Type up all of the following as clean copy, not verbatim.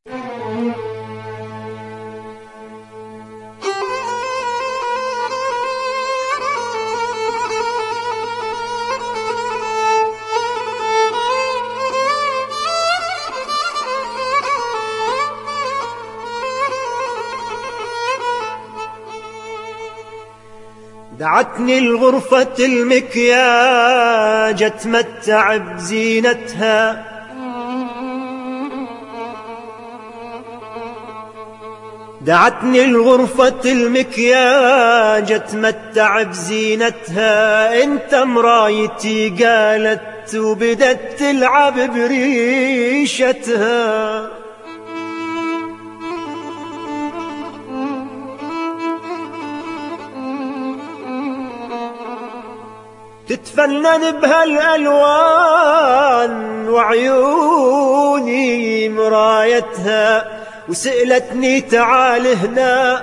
دعتني الغرفة المكياج اتمتع بزينتها، دعتني الغرفة المكياج اتمتع بزينتها. انت مرايتي قالت وبدت تلعب بريشتها. تتفنن بهالألوان وعيوني مرايتها، وسألتني تعال هنا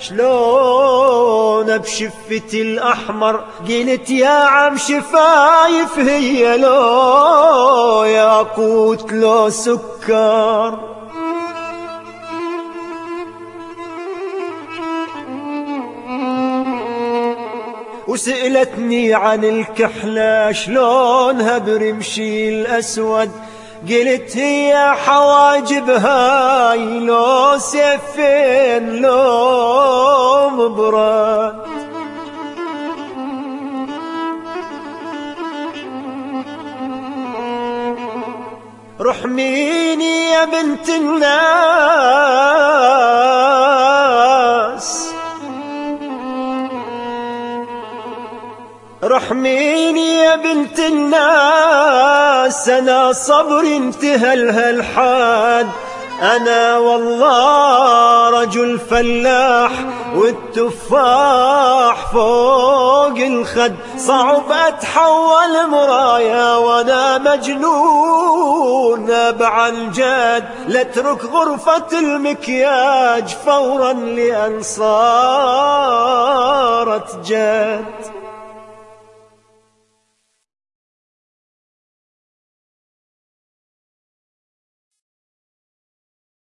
شلون بشفتي الأحمر. قلت يا عم شفايف هي لو ياقوت لو سكر. وسألتني عن الكحلة شلونها برمشي الأسود. قلت هي حواجبها لو سيفين لو مبرد. رحميني يا بنت الناس، رحميني يا بنت الناس. أنا صبري انتهى لها الحاد. أنا والله رجل فلاح والتفاح فوق الخد. صعب أتحول مرايا وأنا مجنون بعن جد. لاترك غرفة المكياج فورا لأن صارت جد.